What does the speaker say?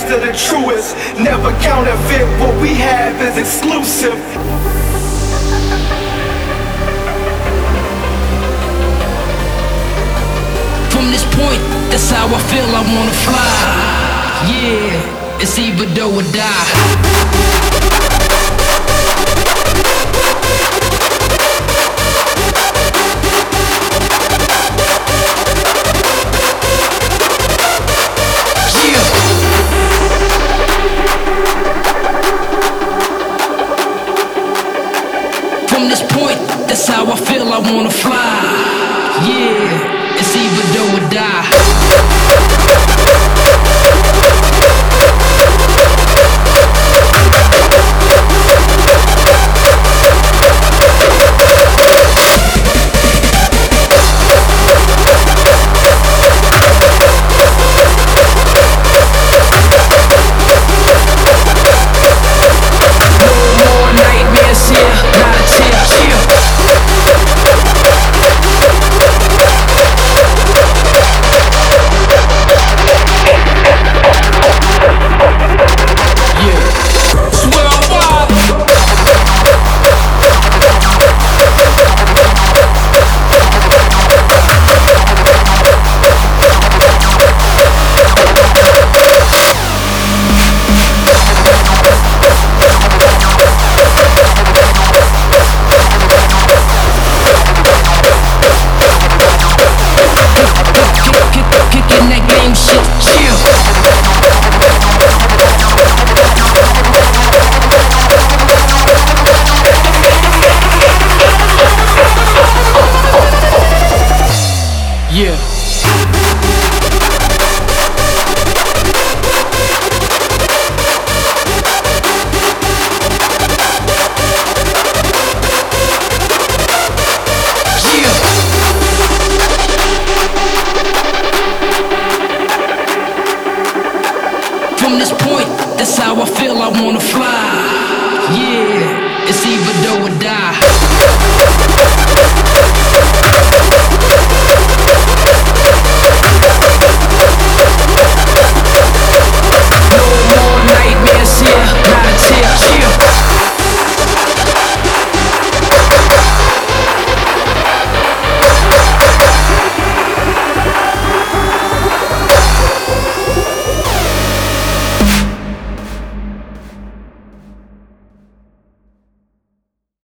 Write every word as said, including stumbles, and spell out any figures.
best of the truest. Never counterfeit, what we have is exclusive. From this point, that's how I feel I wanna fly. Yeah, it's either do or die. From this point, that's how I feel I wanna fly. Yeah, it's either do or die. Yeah. From this point, that's how I feel I wanna fly. Yeah, it's either do or die.